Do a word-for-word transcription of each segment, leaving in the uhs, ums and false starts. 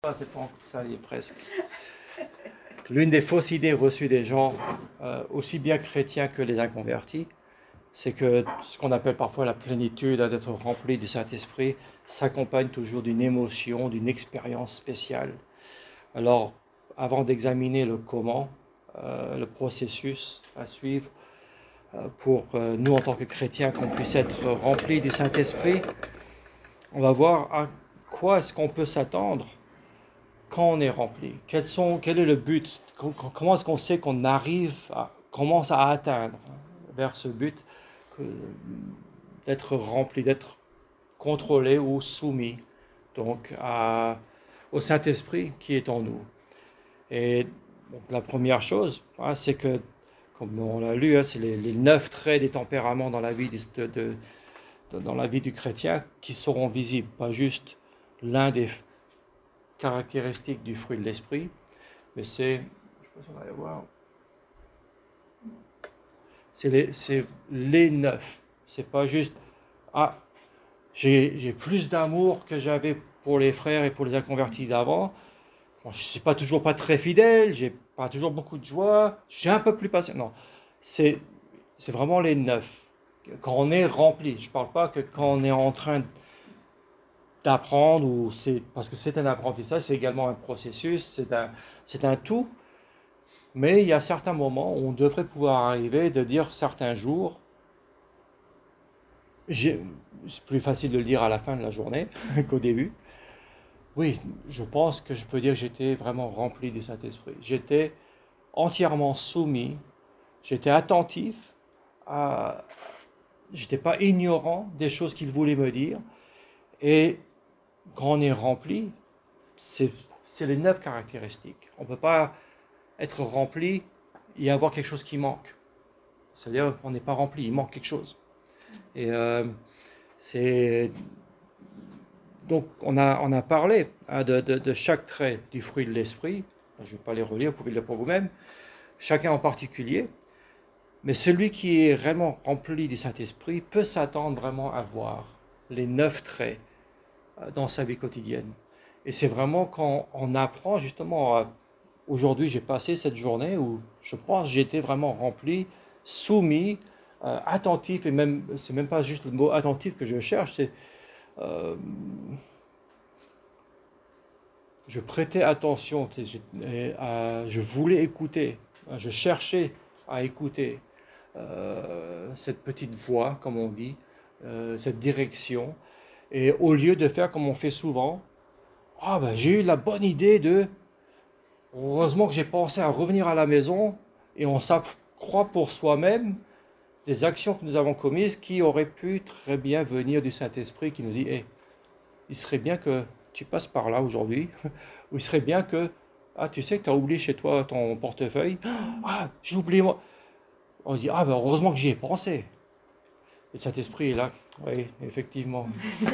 Ah, c'est pas encore ça, y est presque. L'une des fausses idées reçues des gens, euh, aussi bien chrétiens que les inconvertis, c'est que ce qu'on appelle parfois la plénitude, d'être rempli du Saint-Esprit, s'accompagne toujours d'une émotion, d'une expérience spéciale. Alors, avant d'examiner le comment, euh, le processus à suivre, euh, pour euh, nous en tant que chrétiens, qu'on puisse être remplis du Saint-Esprit, on va voir à quoi est-ce qu'on peut s'attendre quand on est rempli. Quels sont, quel est le but? Comment est-ce qu'on sait qu'on arrive, à, commence à atteindre vers ce but que, d'être rempli, d'être contrôlé ou soumis donc à, au Saint-Esprit qui est en nous. Et donc, la première chose, hein, c'est que, comme on l'a lu, hein, c'est les, les neuf traits des tempéraments dans la vie de, de, de, dans la vie du chrétien qui seront visibles, pas juste l'un des caractéristiques du fruit de l'esprit, mais c'est, je ne sais pas si on va aller voir, c'est les, c'est les neuf. C'est pas juste, ah, j'ai, j'ai plus d'amour que j'avais pour les frères et pour les inconvertis d'avant. Bon, je ne suis pas toujours pas très fidèle, j'ai pas toujours beaucoup de joie, j'ai un peu plus patient. Non, c'est, c'est vraiment les neuf. Quand on est rempli, je ne parle pas que quand on est en train d'apprendre, ou c'est, parce que c'est un apprentissage, c'est également un processus, c'est un, c'est un tout. Mais il y a certains moments où on devrait pouvoir arriver de dire certains jours, j'ai, c'est plus facile de le dire à la fin de la journée qu'au début. Oui, je pense que je peux dire que j'étais vraiment rempli du Saint-Esprit. J'étais entièrement soumis, j'étais attentif, à, j'étais pas ignorant des choses qu'il voulait me dire. Et quand on est rempli, c'est, c'est les neuf caractéristiques. On ne peut pas être rempli et avoir quelque chose qui manque. C'est-à-dire qu'on n'est pas rempli, il manque quelque chose. Et euh, c'est donc on a, on a parlé hein, de, de, de chaque trait du fruit de l'esprit. Je ne vais pas les relire, vous pouvez le lire pour vous-même. Chacun en particulier. Mais celui qui est vraiment rempli du Saint-Esprit peut s'attendre vraiment à voir les neuf traits dans sa vie quotidienne. Et c'est vraiment quand on apprend justement, à, aujourd'hui j'ai passé cette journée où je pense que j'étais vraiment rempli, soumis, euh, attentif, et même, c'est même pas juste le mot attentif que je cherche, c'est euh, je prêtais attention, tu sais, je, et, euh, je voulais écouter, je cherchais à écouter euh, cette petite voix, comme on dit, euh, cette direction. Et au lieu de faire comme on fait souvent, ah ben j'ai eu la bonne idée de, heureusement que j'ai pensé à revenir à la maison, et on s'accroît pour soi-même des actions que nous avons commises qui auraient pu très bien venir du Saint-Esprit qui nous dit, hey, il serait bien que tu passes par là aujourd'hui, ou il serait bien que, ah, tu sais que tu as oublié chez toi ton portefeuille, ah, j'ai oublié moi. On dit, ah, ben heureusement que j'y ai pensé. Et le Saint-Esprit est là, oui, effectivement.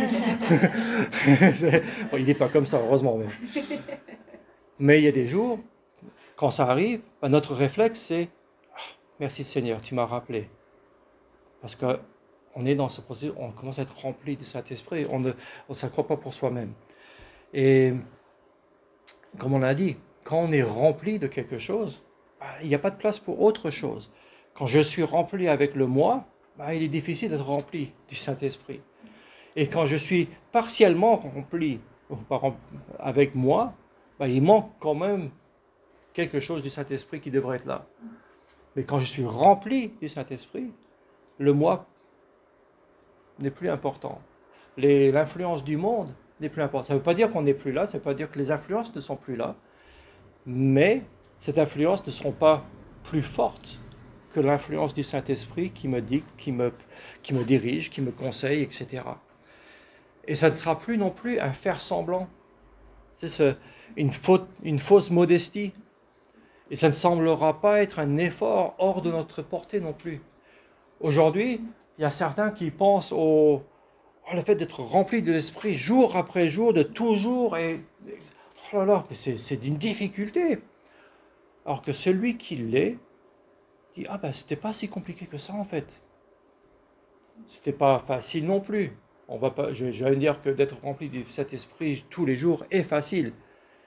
Bon, il n'est pas comme ça, heureusement. Mais... mais il y a des jours, quand ça arrive, ben notre réflexe c'est, ah, merci Seigneur, tu m'as rappelé. Parce que on est dans ce processus, on commence à être rempli du Saint-Esprit, on ne on s'accroît pas pour soi-même. Et comme on l'a dit, quand on est rempli de quelque chose, bah, il n'y a pas de place pour autre chose. Quand je suis rempli avec le moi, bah, il est difficile d'être rempli du Saint-Esprit. Et quand je suis partiellement rempli avec moi, bah, il manque quand même quelque chose du Saint-Esprit qui devrait être là. Mais quand je suis rempli du Saint-Esprit, le moi n'est plus important. Les, l'influence du monde n'est plus importante. Ça ne veut pas dire qu'on n'est plus là, ça ne veut pas dire que les influences ne sont plus là, mais cette influence ne sera pas plus forte que l'influence du Saint-Esprit qui me dicte, qui me, qui me dirige, qui me conseille, et cetera. Et ça ne sera plus non plus un faire semblant. C'est ce, une, faute, une fausse modestie. Et ça ne semblera pas être un effort hors de notre portée non plus. Aujourd'hui, il y a certains qui pensent au, au le fait d'être rempli de l'esprit jour après jour, de toujours, et oh là là, mais c'est, c'est d'une difficulté. Alors que celui qui l'est, dit, ah ben c'était pas si compliqué que ça en fait. C'était pas facile non plus. On va pas, je, je vais dire que d'être rempli de cet esprit tous les jours est facile.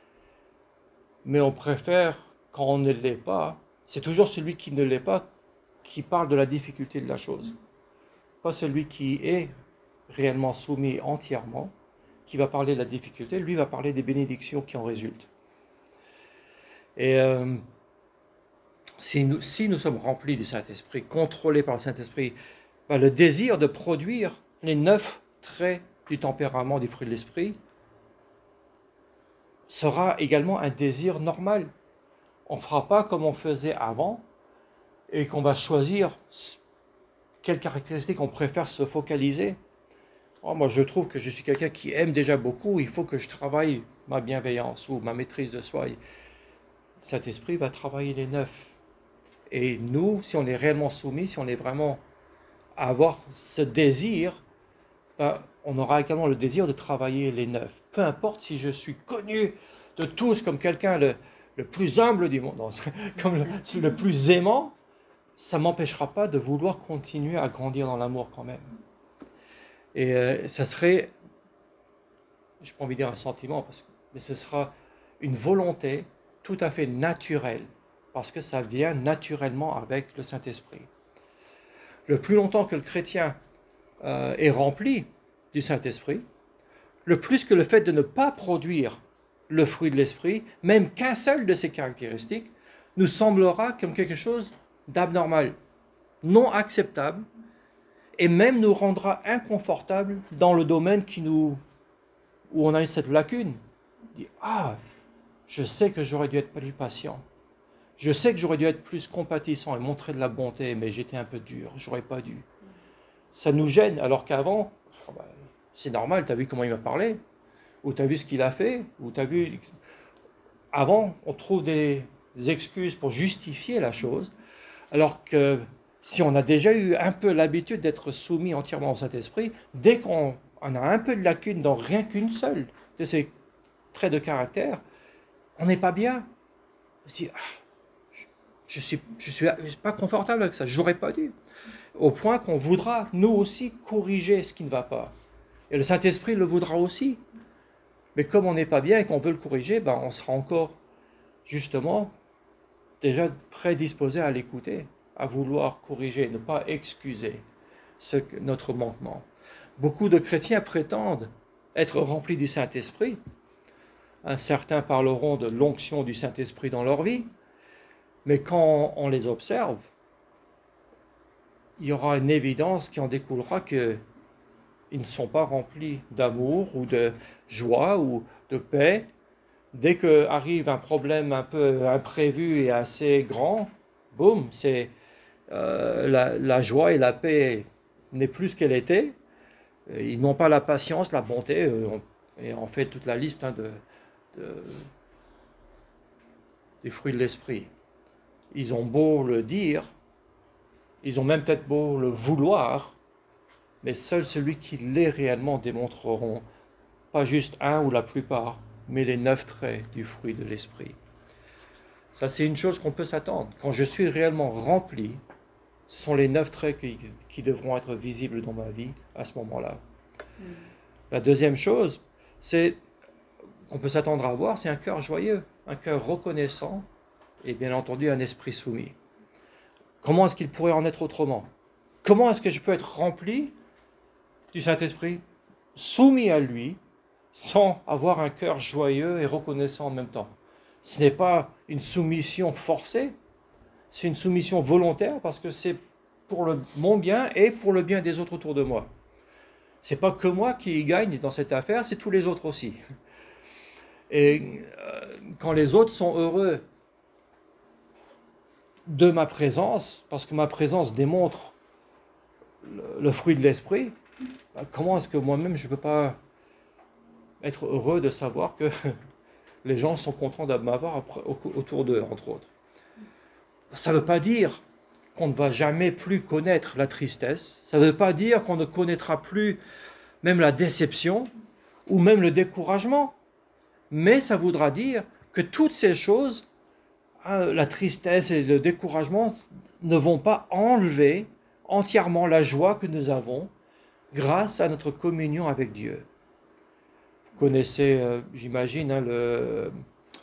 mais on préfère, quand on ne l'est pas, c'est toujours celui qui ne l'est pas qui parle de la difficulté de la chose. Pas celui qui est réellement soumis entièrement, qui va parler de la difficulté, lui va parler des bénédictions qui en résultent. Et euh, si, nous, si nous sommes remplis du Saint-Esprit, contrôlés par le Saint-Esprit, ben le désir de produire les neuf traits du tempérament du fruit de l'Esprit sera également un désir normal. On ne fera pas comme on faisait avant et qu'on va choisir quelles caractéristiques on préfère se focaliser. Oh, moi, je trouve que je suis quelqu'un qui aime déjà beaucoup, il faut que je travaille ma bienveillance ou ma maîtrise de soi. Cet esprit va travailler les neuf. Et nous, si on est réellement soumis, si on est vraiment à avoir ce désir, ben, on aura également le désir de travailler les neuf. Peu importe si je suis connu de tous comme quelqu'un le, le plus humble du monde, non, comme le, le plus aimant, ça ne m'empêchera pas de vouloir continuer à grandir dans l'amour quand même. Et euh, ça serait, je n'ai pas envie de dire un sentiment, parce que, mais ce sera une volonté tout à fait naturelle, parce que ça vient naturellement avec le Saint-Esprit. Le plus longtemps que le chrétien euh, est rempli du Saint-Esprit, le plus que le fait de ne pas produire le fruit de l'Esprit, même qu'un seul de ces caractéristiques, nous semblera comme quelque chose d'abnormal, non acceptable, et même nous rendra inconfortables dans le domaine qui nous, où on a cette lacune. On dit, ah, je sais que j'aurais dû être plus patient. Je sais que j'aurais dû être plus compatissant et montrer de la bonté, mais j'étais un peu dur, j'aurais pas dû. Ça nous gêne, alors qu'avant, oh ben, c'est normal, tu as vu comment il m'a parlé, ou tu as vu ce qu'il a fait, ou tu as vu... Avant, on trouve des excuses pour justifier la chose, alors que si on a déjà eu un peu l'habitude d'être soumis entièrement au Saint-Esprit, dès qu'on a un peu de lacune dans rien qu'une seule de ces traits de caractère, on n'est pas bien. On se dit, ah, je ne suis, je suis pas confortable avec ça, j'aurais pas dû. Au point qu'on voudra, nous aussi, corriger ce qui ne va pas. Et le Saint-Esprit le voudra aussi. Mais comme on n'est pas bien et qu'on veut le corriger, ben on sera encore, justement, déjà prédisposé à l'écouter, à vouloir corriger, ne pas excuser ce, notre manquement. Beaucoup de chrétiens prétendent être remplis du Saint-Esprit. Certains parleront de l'onction du Saint-Esprit dans leur vie, mais quand on les observe, il y aura une évidence qui en découlera qu'ils ne sont pas remplis d'amour ou de joie ou de paix. Dès qu'arrive un problème un peu imprévu et assez grand, boum, c'est euh, la, la joie et la paix n'est plus ce qu'elle était. Ils n'ont pas la patience, la bonté, euh, on, et on fait toute la liste hein, de, de, des fruits de l'esprit. Ils ont beau le dire, ils ont même peut-être beau le vouloir, mais seul celui qui l'est réellement démontreront, pas juste un ou la plupart, mais les neuf traits du fruit de l'esprit. Ça, c'est une chose qu'on peut s'attendre. Quand je suis réellement rempli, ce sont les neuf traits qui, qui devront être visibles dans ma vie à ce moment-là. Mmh. La deuxième chose, c'est qu'on peut s'attendre à avoir, c'est un cœur joyeux, un cœur reconnaissant et bien entendu un esprit soumis. Comment est-ce qu'il pourrait en être autrement? Comment est-ce que je peux être rempli du Saint-Esprit, soumis à lui, sans avoir un cœur joyeux et reconnaissant en même temps? Ce n'est pas une soumission forcée, c'est une soumission volontaire parce que c'est pour le, mon bien et pour le bien des autres autour de moi. Ce n'est pas que moi qui y gagne dans cette affaire, c'est tous les autres aussi. Et euh, quand les autres sont heureux de ma présence, parce que ma présence démontre le, le fruit de l'esprit, ben comment est-ce que moi-même je ne peux pas être heureux de savoir que les gens sont contents de m'avoir autour d'eux, entre autres. Ça ne veut pas dire qu'on ne va jamais plus connaître la tristesse, ça ne veut pas dire qu'on ne connaîtra plus même la déception ou même le découragement, mais ça voudra dire que toutes ces choses, la tristesse et le découragement, ne vont pas enlever entièrement la joie que nous avons grâce à notre communion avec Dieu. Vous connaissez, euh, j'imagine, hein, le,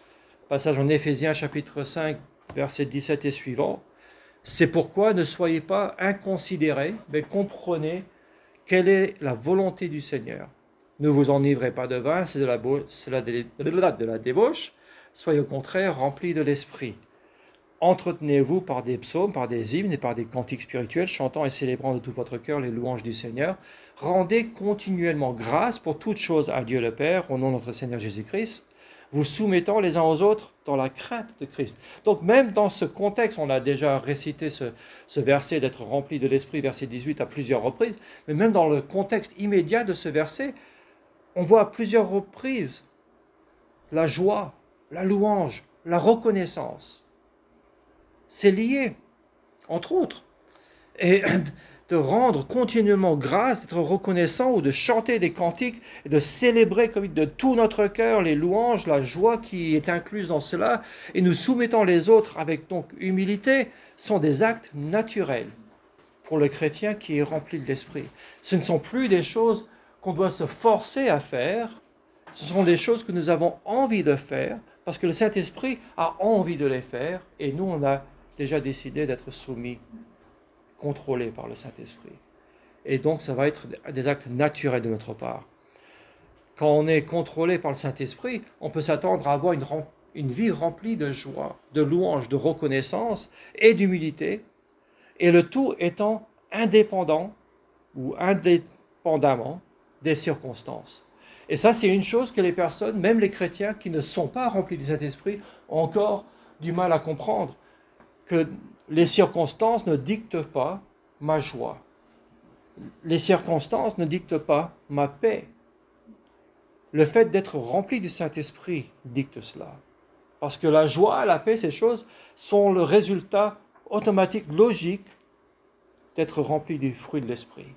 passage en Éphésiens chapitre cinq, versets dix-sept et suivants. C'est pourquoi ne soyez pas inconsidérés, mais comprenez quelle est la volonté du Seigneur. Ne vous enivrez pas de vin, c'est de la, c'est la, de la débauche. Soyez au contraire remplis de l'esprit. Entretenez-vous par des psaumes, par des hymnes et par des cantiques spirituels, chantant et célébrant de tout votre cœur les louanges du Seigneur. Rendez continuellement grâce pour toutes choses à Dieu le Père, au nom de notre Seigneur Jésus-Christ, vous soumettant les uns aux autres dans la crainte de Christ. Donc même dans ce contexte, on a déjà récité ce, ce verset d'être rempli de l'Esprit, verset dix-huit, à plusieurs reprises, mais même dans le contexte immédiat de ce verset, on voit à plusieurs reprises la joie, la louange, la reconnaissance. C'est lié, entre autres. Et de rendre continuellement grâce, d'être reconnaissant ou de chanter des cantiques et de célébrer comme de tout notre cœur les louanges, la joie qui est incluse dans cela, et nous soumettant les autres avec donc humilité, sont des actes naturels pour le chrétien qui est rempli de l'esprit. Ce ne sont plus des choses qu'on doit se forcer à faire, ce sont des choses que nous avons envie de faire, parce que le Saint-Esprit a envie de les faire, et nous on a déjà décidé d'être soumis, contrôlés par le Saint-Esprit. Et donc ça va être des actes naturels de notre part. Quand on est contrôlé par le Saint-Esprit, on peut s'attendre à avoir une, une vie remplie de joie, de louange, de reconnaissance et d'humilité, et le tout étant indépendant ou indépendamment des circonstances. Et ça, c'est une chose que les personnes, même les chrétiens qui ne sont pas remplis du Saint-Esprit, ont encore du mal à comprendre, que les circonstances ne dictent pas ma joie. Les circonstances ne dictent pas ma paix. Le fait d'être rempli du Saint-Esprit dicte cela. Parce que la joie, la paix, ces choses sont le résultat automatique, logique, d'être rempli du fruit de l'Esprit.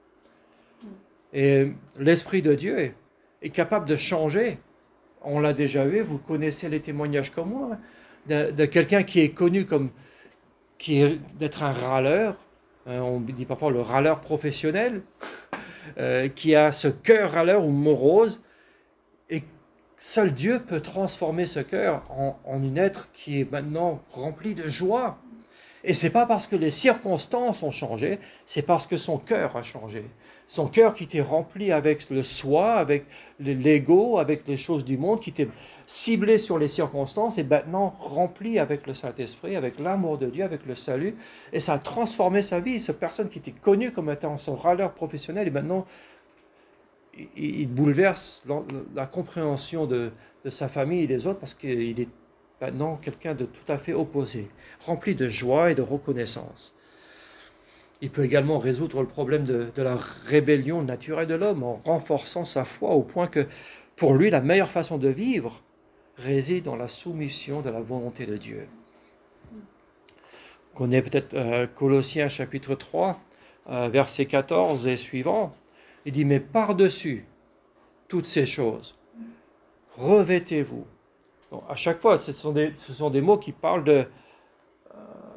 Et l'Esprit de Dieu est, est capable de changer. On l'a déjà vu, vous connaissez les témoignages comme moi, hein, de, de quelqu'un qui est connu comme qui est d'être un râleur, hein, on dit parfois le râleur professionnel, euh, qui a ce cœur râleur ou morose, et seul Dieu peut transformer ce cœur en, en un être qui est maintenant rempli de joie. Et c'est pas parce que les circonstances ont changé, c'est parce que son cœur a changé. Son cœur qui était rempli avec le soi, avec l'ego, avec les choses du monde, qui était ciblé sur les circonstances, est maintenant rempli avec le Saint-Esprit, avec l'amour de Dieu, avec le salut. Et ça a transformé sa vie. Cette personne qui était connue comme étant son râleur professionnel, et maintenant, il, il bouleverse la, la compréhension de, de sa famille et des autres, parce qu'il est maintenant quelqu'un de tout à fait opposé, rempli de joie et de reconnaissance. Il peut également résoudre le problème de, de la rébellion naturelle de l'homme en renforçant sa foi au point que, pour lui, la meilleure façon de vivre réside dans la soumission de la volonté de Dieu. On connaît peut-être euh, Colossiens chapitre trois, euh, verset quatorze et suivant. Il dit « Mais par-dessus toutes ces choses, revêtez-vous ». Donc, à chaque fois, ce sont, des, ce sont des mots qui parlent de... Euh,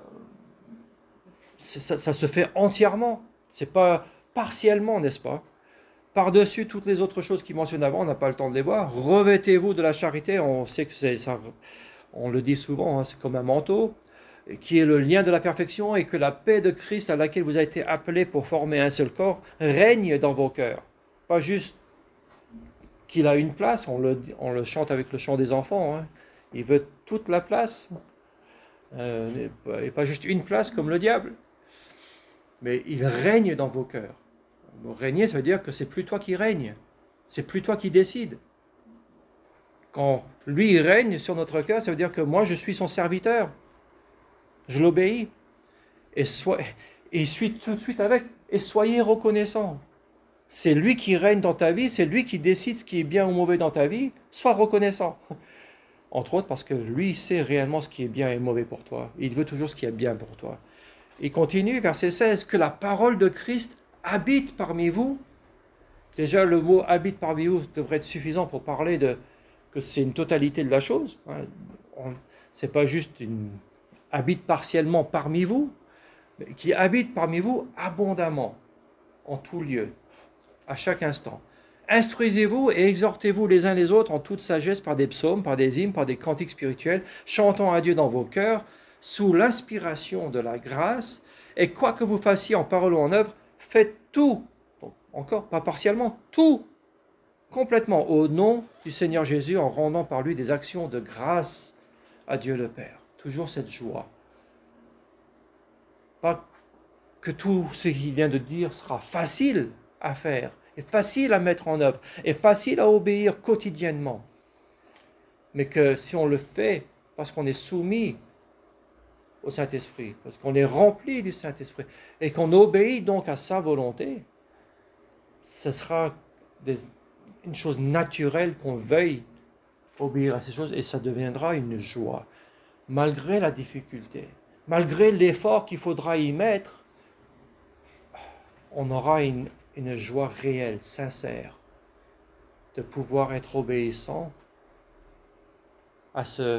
ça, ça se fait entièrement, c'est pas partiellement, n'est-ce pas? Par-dessus toutes les autres choses qu'il mentionne avant, on n'a pas le temps de les voir. Revêtez-vous de la charité, on sait que c'est ça, on le dit souvent, hein, c'est comme un manteau, qui est le lien de la perfection, et que la paix de Christ à laquelle vous avez été appelés pour former un seul corps règne dans vos cœurs. Pas juste qu'il a une place, on le, on le chante avec le chant des enfants, hein. Il veut toute la place, euh, et pas juste une place comme le diable, mais il règne dans vos cœurs. Régner, ça veut dire que c'est plus toi qui règne, c'est plus toi qui décide. Quand lui règne sur notre cœur, ça veut dire que moi je suis son serviteur, je l'obéis, et, so- et il suit tout de suite avec, et soyez reconnaissants. C'est lui qui règne dans ta vie, c'est lui qui décide ce qui est bien ou mauvais dans ta vie, sois reconnaissant. Entre autres parce que lui sait réellement ce qui est bien et mauvais pour toi, il veut toujours ce qui est bien pour toi. Il continue, verset seize, que la parole de Christ habite parmi vous. Déjà, le mot habite parmi vous devrait être suffisant pour parler de que c'est une totalité de la chose. Ce n'est pas juste une habite partiellement parmi vous, mais qui habite parmi vous abondamment, en tout lieu, à chaque instant. Instruisez-vous et exhortez-vous les uns les autres en toute sagesse par des psaumes, par des hymnes, par des cantiques spirituels, chantant à Dieu dans vos cœurs, sous l'inspiration de la grâce, et quoi que vous fassiez en parole ou en œuvre, faites tout, donc encore pas partiellement, tout, complètement au nom du Seigneur Jésus, en rendant par lui des actions de grâce à Dieu le Père. Toujours cette joie. Pas que tout ce qu'il vient de dire sera facile à faire, et facile à mettre en œuvre, et facile à obéir quotidiennement. Mais que si on le fait parce qu'on est soumis au Saint-Esprit, parce qu'on est rempli du Saint-Esprit, et qu'on obéit donc à sa volonté, ce sera des, une chose naturelle qu'on veuille obéir à ces choses, et ça deviendra une joie, malgré la difficulté, malgré l'effort qu'il faudra y mettre. On aura une, une joie réelle, sincère, de pouvoir être obéissant à ce,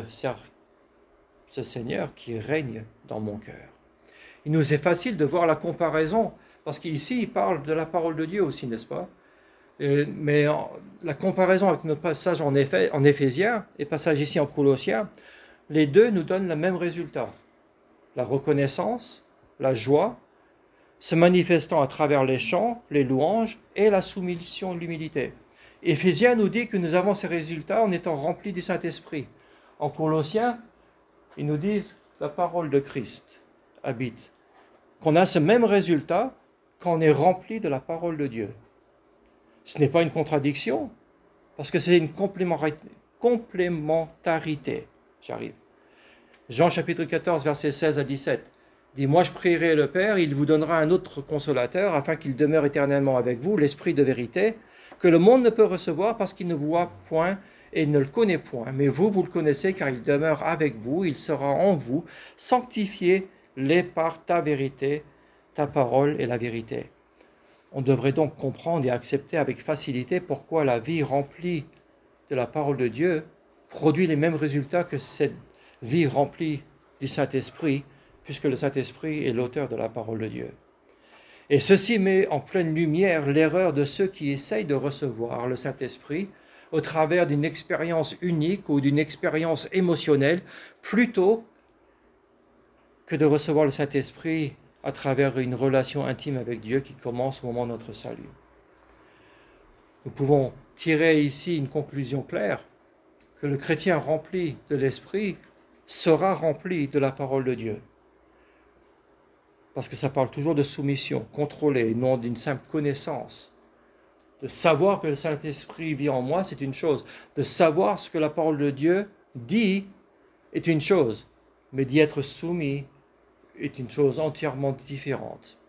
ce Seigneur qui règne dans mon cœur. Il nous est facile de voir la comparaison, parce qu'ici, il parle de la parole de Dieu aussi, n'est-ce pas? Et, mais en, la comparaison avec notre passage en, Éphé, en Éphésiens et passage ici en Colossiens, les deux nous donnent le même résultat. La reconnaissance, la joie, se manifestant à travers les chants, les louanges et la soumission et l'humilité. Éphésiens nous dit que nous avons ces résultats en étant remplis du Saint-Esprit. En Colossiens, ils nous disent que la parole de Christ habite. Qu'on a ce même résultat quand on est rempli de la parole de Dieu. Ce n'est pas une contradiction, parce que c'est une complémentarité. J'arrive. Jean chapitre quatorze, versets seize à dix-sept. Dit, moi je prierai le Père, il vous donnera un autre consolateur, afin qu'il demeure éternellement avec vous, l'Esprit de vérité, que le monde ne peut recevoir parce qu'il ne voit point et ne le connaît point. Mais vous, vous le connaissez, car il demeure avec vous, il sera en vous. Sanctifiez-les par ta vérité, ta parole est la vérité. On devrait donc comprendre et accepter avec facilité pourquoi la vie remplie de la parole de Dieu produit les mêmes résultats que cette vie remplie du Saint-Esprit, puisque le Saint-Esprit est l'auteur de la parole de Dieu. Et ceci met en pleine lumière l'erreur de ceux qui essayent de recevoir le Saint-Esprit au travers d'une expérience unique ou d'une expérience émotionnelle, plutôt que de recevoir le Saint-Esprit à travers une relation intime avec Dieu qui commence au moment de notre salut. Nous pouvons tirer ici une conclusion claire, que le chrétien rempli de l'Esprit sera rempli de la parole de Dieu. Parce que ça parle toujours de soumission, contrôlée, non d'une simple connaissance. De savoir que le Saint-Esprit vit en moi, c'est une chose. De savoir ce que la parole de Dieu dit est une chose. Mais d'y être soumis est une chose entièrement différente.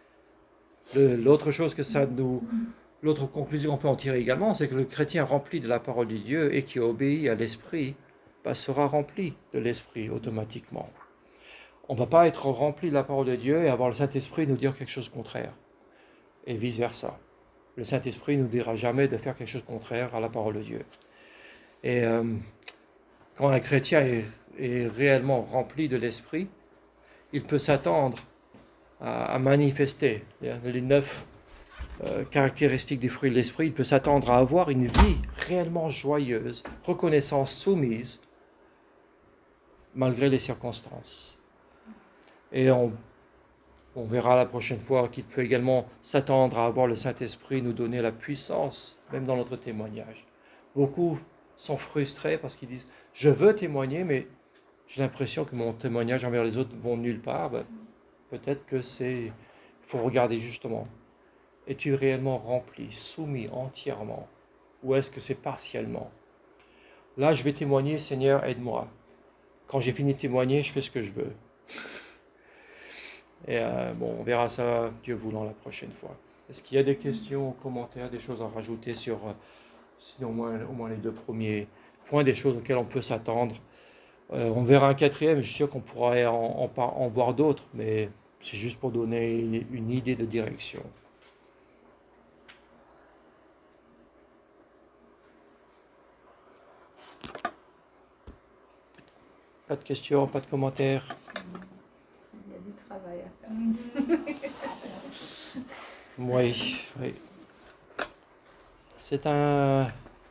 Le, l'autre chose que ça nous... L'autre conclusion qu'on peut en tirer également, c'est que le chrétien rempli de la parole de Dieu et qui obéit à l'Esprit, bah, sera rempli de l'Esprit automatiquement. On ne va pas être rempli de la parole de Dieu et avoir le Saint-Esprit nous dire quelque chose de contraire. Et vice-versa. Le Saint-Esprit ne nous dira jamais de faire quelque chose de contraire à la parole de Dieu. Et euh, quand un chrétien est, est réellement rempli de l'Esprit, il peut s'attendre à, à manifester les neuf euh, caractéristiques du fruit de l'Esprit. Il peut s'attendre à avoir une vie réellement joyeuse, reconnaissance, soumise, malgré les circonstances. Et on, on verra la prochaine fois qu'il peut également s'attendre à avoir le Saint-Esprit nous donner la puissance, même dans notre témoignage. Beaucoup sont frustrés parce qu'ils disent « Je veux témoigner, mais j'ai l'impression que mon témoignage envers les autres ne va nulle part. Ben, » Peut-être que c'est... Il faut regarder justement. Es-tu réellement rempli, soumis entièrement? Ou est-ce que c'est partiellement? Là, je vais témoigner, Seigneur, aide-moi. Quand j'ai fini de témoigner, je fais ce que je veux. Et euh, bon, on verra ça, Dieu voulant, la prochaine fois. Est-ce qu'il y a des questions, commentaires, des choses à rajouter sur, euh, sinon au moins, au moins les deux premiers points, des choses auxquelles on peut s'attendre? euh, On verra un quatrième, je suis sûr qu'on pourra en, en, en voir d'autres, mais c'est juste pour donner une, une idée de direction. Pas de questions, pas de commentaires? Il y a du travail à faire. Oui, oui. c'est un...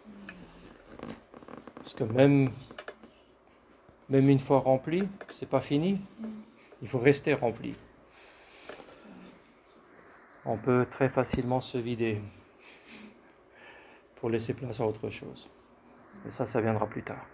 Parce que même, même une fois rempli, c'est pas fini. Il faut rester rempli. On peut très facilement se vider pour laisser place à autre chose. Et ça, ça viendra plus tard.